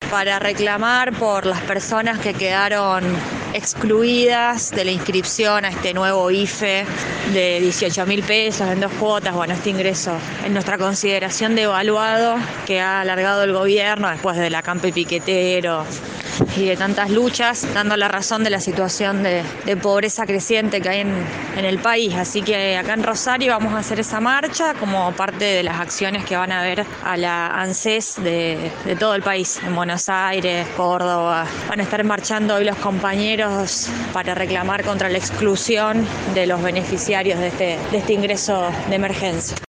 para reclamar por las personas que quedaron excluidas de la inscripción a este nuevo IFE de 18.000 pesos en 2 cuotas. Bueno, este ingreso en nuestra consideración devaluado que ha alargado el gobierno después del acampe piquetero y de tantas luchas, dando la razón de la situación de pobreza creciente que hay en el país. Así que acá en Rosario vamos a hacer esa marcha como parte de las acciones que van a haber a la ANSES de todo el país, en Buenos Aires, Córdoba. Van a estar marchando hoy los compañeros para reclamar contra la exclusión de los beneficiarios de este ingreso de emergencia.